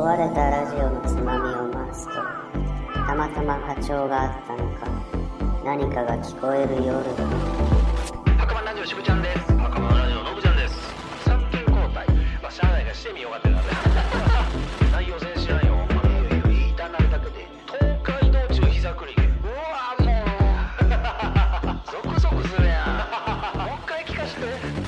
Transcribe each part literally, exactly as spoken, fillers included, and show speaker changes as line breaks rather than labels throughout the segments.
壊れたラジオのつまみを回すと、たまたま波長があったのか、何かが聞こえる夜だ。
白馬ラジオしぶちゃんです。白馬ラジオのぶちゃんです。作権交代、まあ、しゃあないがしてみようかってなる内容全知らんよ。あの言いたなるだけで東海道中膝くりげ、うわもうゾクゾクするやん。もう一回聞かせて。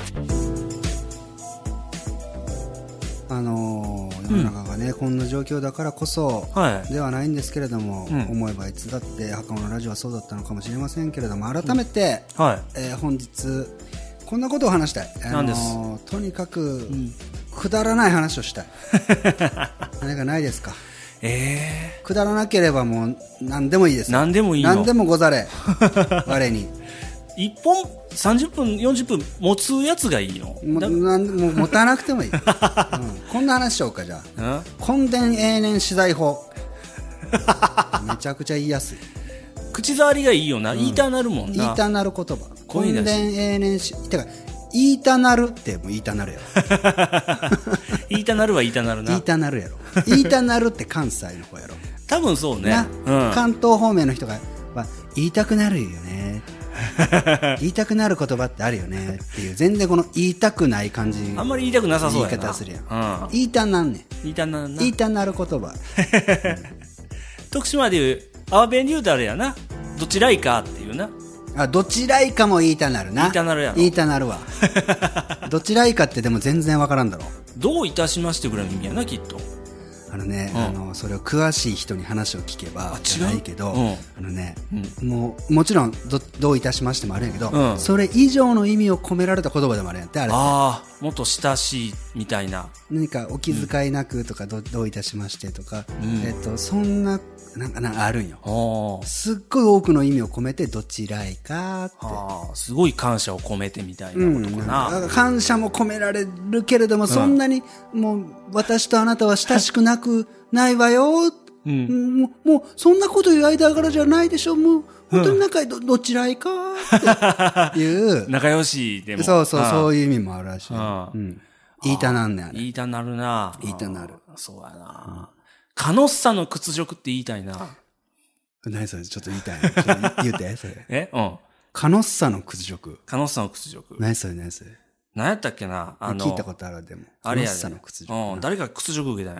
あのー、世の中がね、うん、こんな状況だからこそではないんですけれども、はい、思えばいつだって袴のラジオはそうだったのかもしれませんけれども、改めて、うんはいえー、本日こんなことを話したい。あのー、とにかく、うん、くだらない話をしたい何かないですか。えー、くだらなければもう何でもいいです。
何でもいいの。
何でもござれ我に
いっぽんさんじゅっぷんよんじゅっぷん持つやつがいいの。
もなんもう持たなくてもいい、うん、こんな話しようか。じゃあ根伝永年資材法めちゃくちゃ言いやすい。
口触りがいいよな、うん、言いたなるもんな。
言いたなる言葉根伝永年資てか言いたなるってもう言いたなるやろ
言いたなるは言いたなるな。
言いたなるやろ言いたなるって関西の方やろ
多分そうね、
うん、関東方面の人が言いたくなるよね言いたくなる言葉ってあるよねっていう、全然この言いたくない感じ、
あんまり言いたくなさそうやな
言い方するやん、うん、言いたなんねん。
言いたなるな。
言いたなる言葉、うん、
徳島でいうアワベン流であれやな、どちらいかっていうな。
あ、どちらいかも言いたなるな。
言いたなるやろ。
言いたなるわどちらいかってでも全然わからんだろう。
どういたしましてぐらいの意味やなきっと。
あのね、うん、あのそれを詳しい人に話を聞けばじゃないけど、うん、あのね、うん、もうもちろん ど, どういたしましてもあるんやけど、うん、それ以上の意味を込められた言葉でもあるんやって。あれって
ああ、もっと親しいみたいな、
何かお気遣いなくとか、ど, どういたしましてとか、うん、えっとそんななんかなんかあるんよ。すっごい多くの意味を込めてどちらいかって、
あ、すごい感謝を込めてみたいなことかな、
うん、なんか感謝も込められるけれども、うん、そんなにもう私とあなたは親しくなくないわよ、うん、も, うもうそんなこと言う間柄じゃないでしょ、もう本当に仲いい、ど, どちらいかっていう
仲良しでも
そうそう、そういう意味もあるらしい、うん、言いたなんねん。あれ
言いたなるな。
言いたなる。
そうやな、うん、カノッサの屈辱って言いたいな。
何それ、ちょっと言いたい。ちょっと言うてそれ。
え、うん。
カノッサの屈辱。
カノッサの屈辱。
何それ、何それ。
何やったっけな、あの。
聞いたことある。でも。
あれやで。
カノッサの屈辱。
うん、誰が屈辱受けたんや。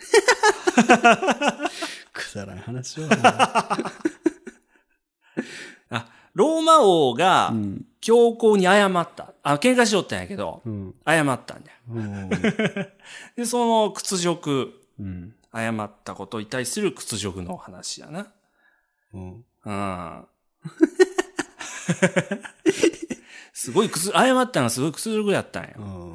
くだらん話を。
あ、ローマ王が教皇に謝った。あ、喧嘩しよったんやけど、うん、謝ったんだよ。で、その屈辱。うん、謝ったことに対する屈辱の話やな。うん。うん。すごい屈、謝ったのはすごい屈辱やったんや。うん。うん、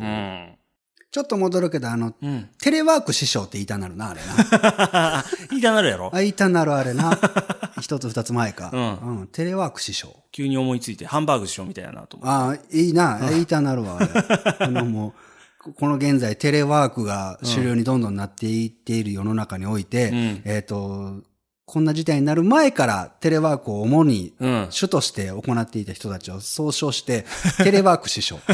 ちょっと戻るけど、あの、うん、テレワーク師匠って言いたなるな、あれな。
言いたなるやろ？
あ、言いたなるあれな。一つ二つ前か。うん。うん。テレワーク師匠。
急に思いついて、ハンバーグ師匠みたいやなと思って。
ああ、いいな。言いたなるわ、あれ。あのもう、この現在テレワークが主流にどんどんなっていっている世の中において、うん、えっと、こんな事態になる前からテレワークを主に主として行っていた人たちを総称して、テレワーク師匠。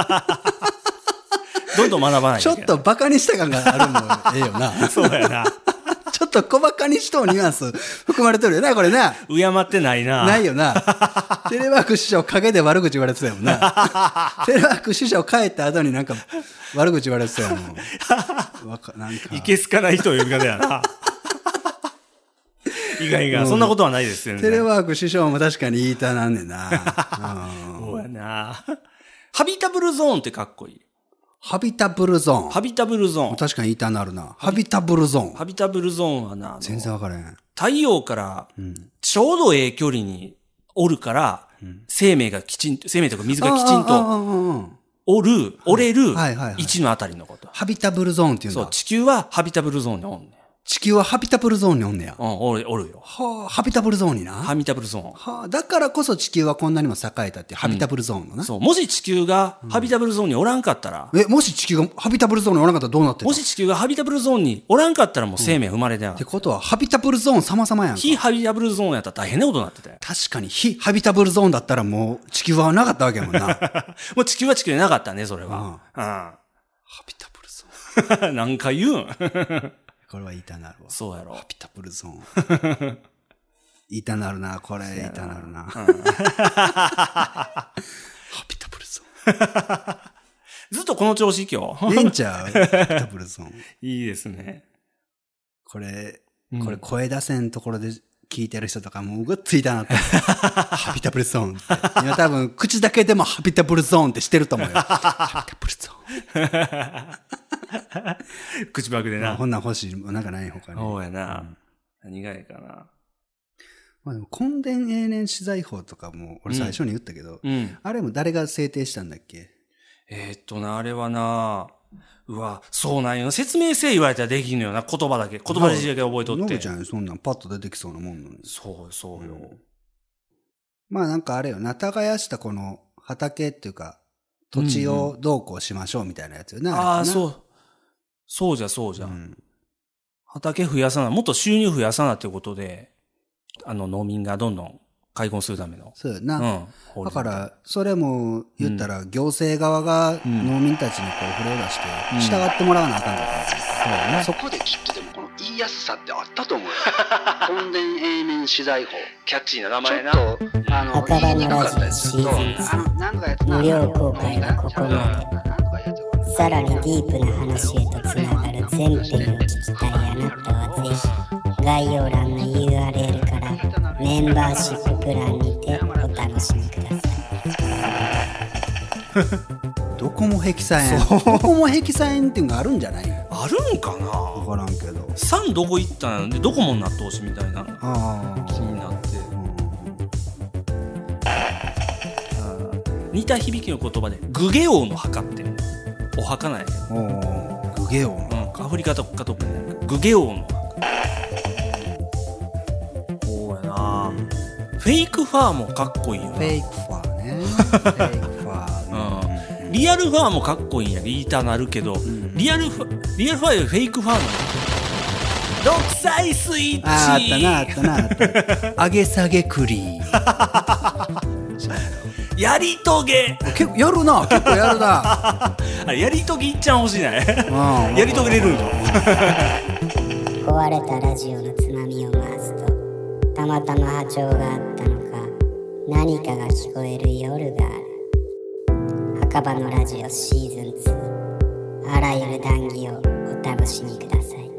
どんどん学ばない
ちょっとバカにした感があるのええよな。
そうやな。
ちょっと小バカにしとうニュアンス含まれてるよな、これな。
敬ってないな。
ないよな。テレワーク師匠陰で悪口言われてたよな。テレワーク師匠帰った後になんか悪口言われてたよもん。わか、なんか。
いけすかない人を呼び方やな。意外が、そんなことはないですよね。
テレワーク師匠も確かに言いたなんねんな。
そうやな。ハビタブルゾーンってかっこいい。
ハビタブルゾーン。
ハビタブルゾーン。
確かに言いたなるな。ハビタブルゾーン。
ハビタブルゾーンはな。
全然わからへん。
太陽からちょうどええ距離におるから、うん、生命がきちんと、生命とか水がきちんとおる、折れる位置のあたりのこと。
ハビタブルゾーンっていうんだ。
そう、地球はハビタブルゾーンにおんねん。
地球はハビタブルゾーンにおんねや。
うん、おる、おるよ。
はあ、ハビタブルゾーンにな。
ハビタブルゾーン。
はあ、だからこそ地球はこんなにも栄えたっていうハビタブルゾーンのな。
うん、そう、もし地球がハビタブルゾーンにおらんかったら。
うん、え、もし地球がハビタブルゾーンにおらんかったらどうなってんの？
もし地球がハビタブルゾーンにおらんかったらもう生命生まれてなかった。
ってことは、ハビタブルゾーン様々やんか。
非ハビタブルゾーンやったら大変なことになってたよ。
確かに、非ハビタブルゾーンだったらもう地球はなかったわけやもんな。
もう地球は地球でなかったね、それは。うん。うん、
ハビタブルゾーン。
何回言うん
これは言いたなるわ。
そうやろ。
ハピタプルゾーン。言いたなるな、これ言いたなるな。うん、ハピタプルゾーン。
ずっとこの調子今日。
ええんちゃうハピタプルゾーン。
いいですね。
これ、これ声出せんところで聞いてる人とかもうぐっついたなと。ハピタプルゾーンって。今多分口だけでもハピタプルゾーンってしてると思うよ。ハピタプルゾー
ン。口ばくでな。
こんなん欲しい。なんかないほかに。
そうやな。うん、何がいいかな。
まあでも根伝永年資材法とかも俺最初に言ったけど、うんうん、あれも誰が制定したんだっけ？
えー、っとな、あれはな、うわ、そうなんよ。説明せえ言われたらできんのよな、言葉だけ。言葉自体だけ覚えとって。
ノブちゃんそんなんパッと出てきそうなもんなのに。
そうそうよ。うん、
まあなんかあれよな、耕したこの畑っていうか、土地をどうこうしましょうみたいなやつよね。
うんうん、ああ、そう。そうじゃそうじゃ。うん、畑増やさな、もっと収入増やさなっていうことで、あの農民がどんどん開墾するための。
そうやな。うん、だから、それも言ったら、行政側が農民たちにこう触れを出して、従ってもらわなあかんかった。
そうね。そこできっとでもこの言いやすさってあったと思うよ。根伝永年資材法。キャッチーな名前な。ちょっと、あの、
赤羽のラジオシーズンツー。無料公開はここまで。さらにディープな話へとつながる全編を聞きたいあなたはぜひ、概要欄の ユーアールエル からメンバーシッププランにてお楽しみください。
ドコモヘキサエン。ドコモヘキサエンっていうのがあるんじゃない？
あるんかな？
わからんけど。
さんどこ行ったんやでドコモになってほしいみたいな気になって。似た響きの言葉でグゲ王の墓ってお墓なんやけど。
グゲ王の
墓。アフリカとかとかグゲ王の墓。フェイクファーもかっこいいよな。
フェイクファーね。フェイクファ
ー、うん。リアルファーもかっこいいんや言いたなるけど、うん、リアルファリアルファーよりフェイクファーなの。独裁スイッチ。
あったなあったなあった。上げ下げクリー。
やり遂げ。
結構やるな。結構やるな。
やり遂げいっちゃん欲しいない。やり遂げれるんだ。
壊れたラジオのつまみを回すと。たまたま波長があったのか何かが聞こえる夜がある。墓場のラジオシーズンツー、あらゆる談義をお楽しみください。